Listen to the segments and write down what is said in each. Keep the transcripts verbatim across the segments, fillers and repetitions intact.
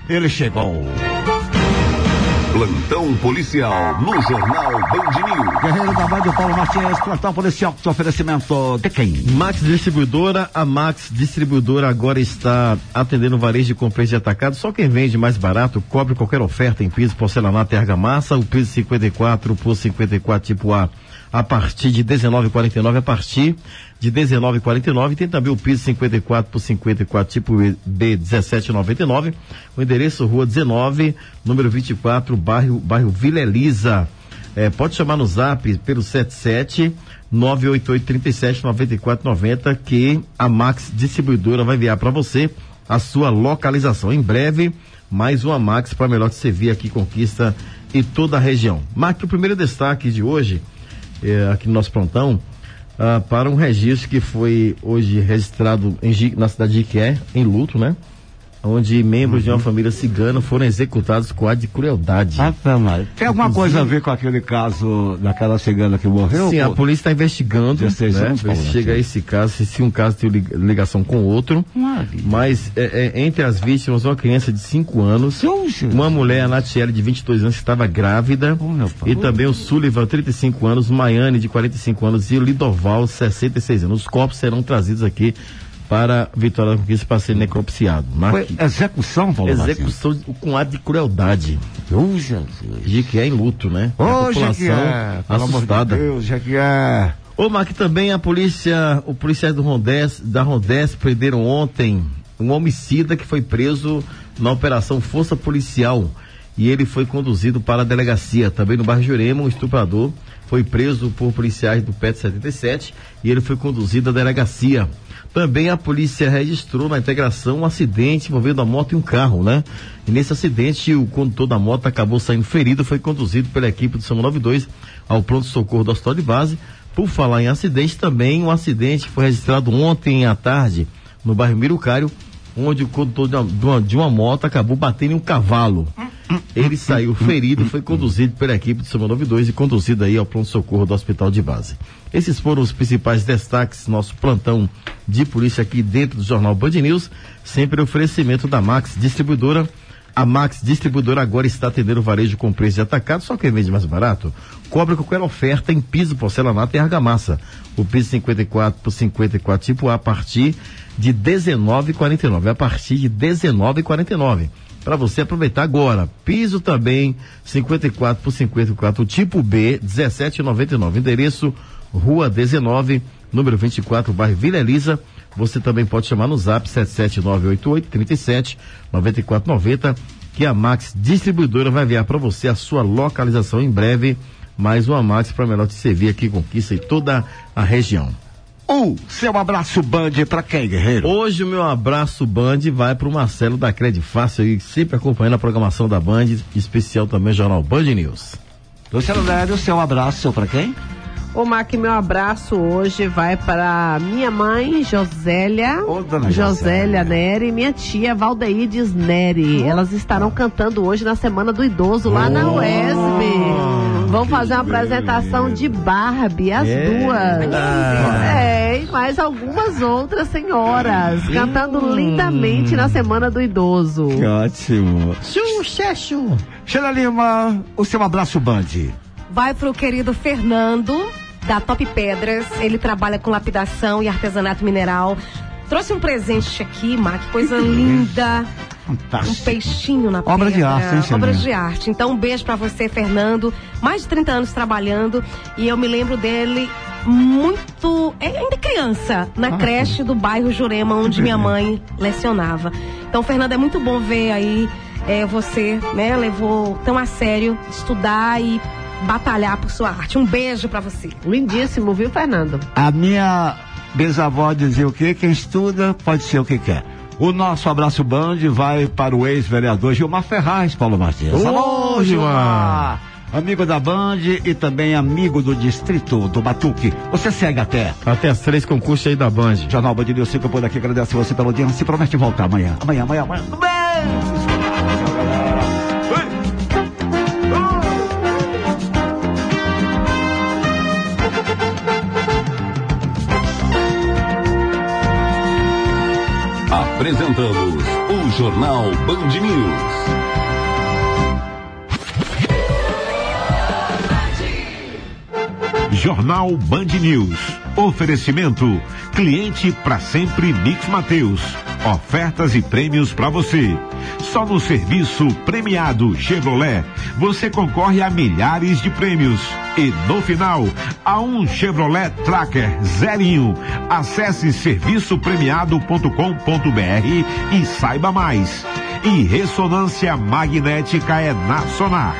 ele chegou. Plantão policial no Jornal Band News. Guerreiro da Band, Paulo Martins, plantão policial, com oferecimento de quem? Max Distribuidora. A Max Distribuidora agora está atendendo varejo de compras de atacado. Só quem vende mais barato cobre qualquer oferta em piso, porcelanato e argamassa. O piso cinquenta e quatro por cinquenta e quatro tipo A a partir de dezenove reais e quarenta e nove centavos, a partir de dezenove reais e quarenta e nove centavos. Tem também o piso cinquenta e quatro por cinquenta e quatro tipo B, dezessete reais e noventa e nove centavos. O endereço Rua dezenove, número vinte e quatro, bairro, bairro Vila Elisa. É, pode chamar no zap pelo sete sete nove oito oito três sete nove quatro nove zero que a Max Distribuidora vai enviar para você a sua localização. Em breve, mais uma Max para melhor te servir aqui, Conquista e toda a região. Marque o primeiro destaque de hoje, é, aqui no nosso plantão, ah, para um registro que foi hoje registrado em, na cidade de Iquié, em luto, né? Onde membros uhum. de uma família cigana foram executados com a de crueldade. Ah, tá, mas tem alguma Inclusive, coisa a ver com aquele caso daquela cigana que morreu? Sim, pô? A polícia está investigando, dezesseis né? anos, Ver se chega a esse caso, se, se um caso tem ligação com outro. Maravilha. Mas é, é, entre as vítimas, uma criança de cinco anos, uma mulher, a Natiele, de vinte e dois anos, que estava grávida, oh, e também o Sullivan, trinta e cinco anos, o Maiane, de quarenta e cinco anos, e o Lidoval, sessenta e seis anos. Os corpos serão trazidos aqui para Vitória da Conquista para ser necropsiado. Foi execução, Paulo Execução Martins. Com ato de crueldade. Oh, Jesus. De que é em luto, né? Oh, a população que é. assustada. Meu Deus, já que é. Ô, Mark, também a polícia, o policial do Rondés, da Rondés prenderam ontem um homicida que foi preso na operação Força Policial e ele foi conduzido para a delegacia. Também no bairro Jurema, um estuprador foi preso por policiais do P E T setenta e sete e ele foi conduzido à delegacia. Também a polícia registrou na integração um acidente envolvendo a moto e um carro, né? E nesse acidente, o condutor da moto acabou saindo ferido, foi conduzido pela equipe do SAMU noventa e dois ao pronto-socorro do Hospital de Base. Por falar em acidente, também um acidente foi registrado ontem à tarde, no bairro Mirucário, onde o condutor de uma, de uma, de uma moto acabou batendo em um cavalo. Ele saiu ferido, foi conduzido pela equipe do SAMU noventa e dois e conduzido aí ao pronto-socorro do Hospital de Base. Esses foram os principais destaques, nosso plantão de polícia aqui dentro do Jornal Band News, sempre oferecimento da Max Distribuidora. A Max Distribuidora agora está atendendo o varejo com preço de atacado, só quem vende mais barato cobra qualquer oferta em piso, porcelanato e argamassa. O piso cinquenta e quatro por cinquenta e quatro tipo A a partir de dezenove reais e quarenta e nove centavos, a partir de dezenove reais e quarenta e nove centavos. Para você aproveitar agora. Piso também cinquenta e quatro por cinquenta e quatro tipo B, dezessete reais e noventa e nove centavos. Endereço Rua dezenove, número vinte e quatro, bairro Vila Elisa. Você também pode chamar no zap sete sete nove oito oito três sete nove quatro nove zero, que a Max Distribuidora vai enviar para você a sua localização em breve. Mais uma Max para melhor te servir aqui, Conquista e toda a região. O seu abraço Band para quem, guerreiro? Hoje o meu abraço Band vai para o Marcelo da Cred Fácil, e sempre acompanhando a programação da Band, especial também o Jornal Band News. Luciano Nery, o seu abraço para quem? Ô, Mac, meu abraço hoje vai para minha mãe, Josélia, Ô, dona Josélia Nery, e minha tia, Valdeídes Nery. Elas estarão cantando hoje na Semana do Idoso, lá oh, na U E S B. Vão fazer uma apresentação de Barbie, as yeah. duas. Ah. É, e mais algumas outras senhoras, cantando lindamente na Semana do Idoso. Que ótimo. Xuxexu. Sheila Lima, o seu abraço Band. Vai pro querido Fernando, da Top Pedras. Ele trabalha com lapidação e artesanato mineral. Trouxe um presente aqui, Má, que coisa linda. Fantástico. Um peixinho na Obra pedra. de arte, hein, Obra de arte. Então, um beijo pra você, Fernando. Mais de trinta anos trabalhando. E eu me lembro dele muito, ainda criança, na ah, creche do bairro Jurema, onde minha mãe lecionava. Então, Fernando, é muito bom ver aí é, você, né, levou tão a sério estudar e batalhar por sua arte. Um beijo pra você. Lindíssimo, viu, Fernando? A minha bisavó dizia o quê? Quem estuda pode ser o que quer. O nosso abraço Band vai para o ex-vereador Gilmar Ferraz, Paulo Martins. Ô, Gilmar! Amigo da Band e também amigo do distrito do Batuque. Você segue até. Até as três concursos aí da Band. Jornal Band News fica por aqui. Agradece você pelo dia. Se promete voltar amanhã. Amanhã, amanhã, amanhã. Beijo! Apresentamos o Jornal Band News. Jornal Band News. Oferecimento. Cliente pra sempre Mix Mateus. Ofertas e prêmios pra você. Só no serviço premiado Chevrolet você concorre a milhares de prêmios. E no final, a um Chevrolet Tracker zerinho. Acesse serviço premiado ponto com ponto br e saiba mais. E ressonância magnética é na Sonar.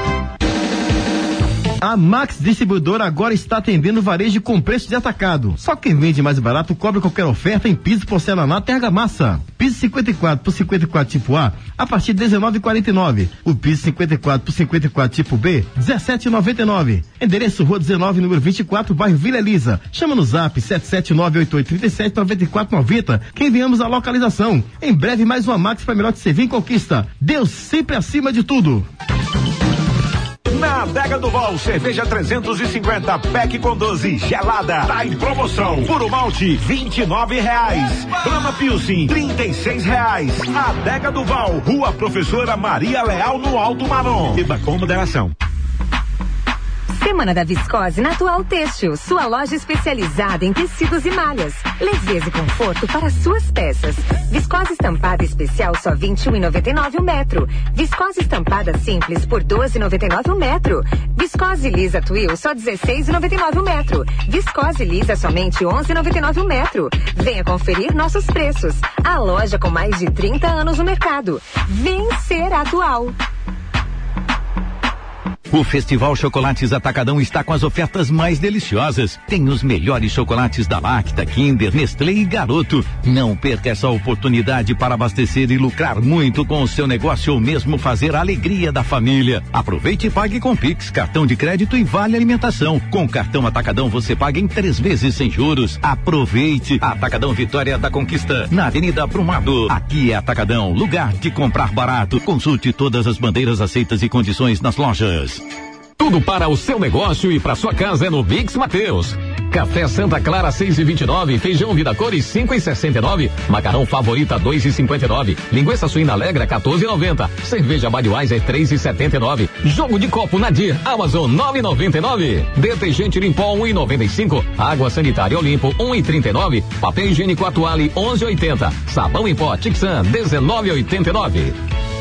A Max Distribuidora agora está atendendo varejo com preço de atacado. Só quem vende mais barato cobra qualquer oferta em piso porcelanato e argamassa. Piso cinquenta e quatro por cinquenta e quatro tipo A, a partir de dezenove reais e quarenta e nove centavos. O piso cinquenta e quatro por cinquenta e quatro tipo B, dezessete reais e noventa e nove centavos. Endereço Rua dezenove, número vinte e quatro, bairro Vila Elisa. Chama no zap sete sete nove oito oito três sete nove quatro nove zero que enviamos a localização. Em breve mais uma Max para melhor te servir em conquista. Deus sempre acima de tudo. Na Adega do Val, cerveja trezentos e cinquenta, pack com doze, gelada, tá em promoção. Puro malte, vinte e nove reais. Brahma Pilsen, trinta e seis reais. Adega do Val, Rua Professora Maria Leal, no Alto Marom. Beba com moderação. Semana da Viscose na Atual Têxtil, sua loja especializada em tecidos e malhas. Leveza e conforto para suas peças. Viscose estampada especial só vinte e um reais e noventa e nove centavos o metro. Viscose estampada simples por doze reais e noventa e nove centavos o metro. Viscose lisa Twill só dezesseis reais e noventa e nove centavos o metro. Viscose lisa somente onze reais e noventa e nove centavos o metro. Venha conferir nossos preços. A loja com mais de trinta anos no mercado. Vem ser Atual. O Festival Chocolates Atacadão está com as ofertas mais deliciosas. Tem os melhores chocolates da Lacta, Kinder, Nestlé e Garoto. Não perca essa oportunidade para abastecer e lucrar muito com o seu negócio ou mesmo fazer a alegria da família. Aproveite e pague com Pix, cartão de crédito e vale alimentação. Com o cartão Atacadão você paga em três vezes sem juros. Aproveite. Atacadão Vitória da Conquista, na Avenida Brumado. Aqui é Atacadão, lugar de comprar barato. Consulte todas as bandeiras aceitas e condições nas lojas. Tudo para o seu negócio e para sua casa é no Mix Mateus. Café Santa Clara seis e vinte e nove, feijão Vida Cores cinco e sessenta e nove, macarrão Favorita dois e cinquenta e nove, linguiça suína Alegra quatorze e noventa, cerveja Budweiser três e setenta e nove, jogo de copo Nadir Amazon nove e noventa e nove, detergente Limpol um e noventa e cinco, água sanitária Olimpo um e trinta e nove, papel higiênico Atuale onze e oitenta, sabão em pó Tixan dezenove e oitenta e nove.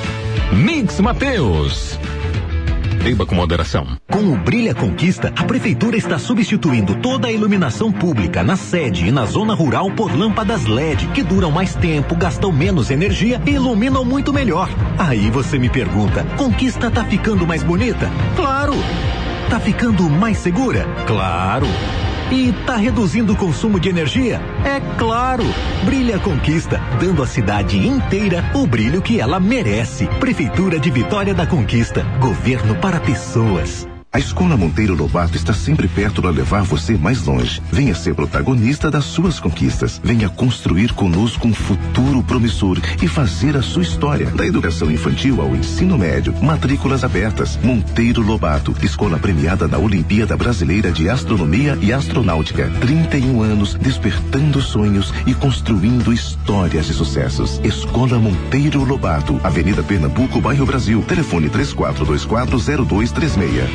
Mix Mateus. Beba com moderação. Com o Brilha Conquista, a Prefeitura está substituindo toda a iluminação pública na sede e na zona rural por lâmpadas L E D, que duram mais tempo, gastam menos energia e iluminam muito melhor. Aí você me pergunta, Conquista tá ficando mais bonita? Claro! Tá ficando mais segura? Claro! E tá reduzindo o consumo de energia? É claro! Brilha Conquista, dando à cidade inteira o brilho que ela merece. Prefeitura de Vitória da Conquista. Governo para pessoas. A Escola Monteiro Lobato está sempre perto para levar você mais longe. Venha ser protagonista das suas conquistas. Venha construir conosco um futuro promissor e fazer a sua história. Da educação infantil ao ensino médio, matrículas abertas. Monteiro Lobato, escola premiada na Olimpíada Brasileira de Astronomia e Astronáutica. trinta e um anos despertando sonhos e construindo histórias de sucessos. Escola Monteiro Lobato, Avenida Pernambuco, bairro Brasil. Telefone três quatro dois quatro zero dois três seis.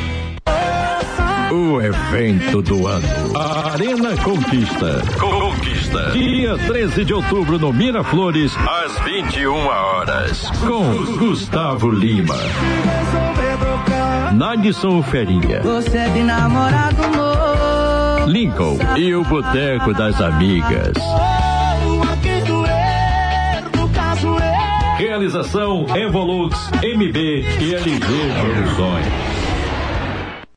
O evento do ano. Arena Conquista. Conquista. Dia treze de outubro no Miraflores, às vinte e uma horas. Com Gustavo Lima. Nadson Ferinha. Você é de namorado novo. Lincoln e o Boteco das Amigas. Realização Evolux, M B e L G Produções.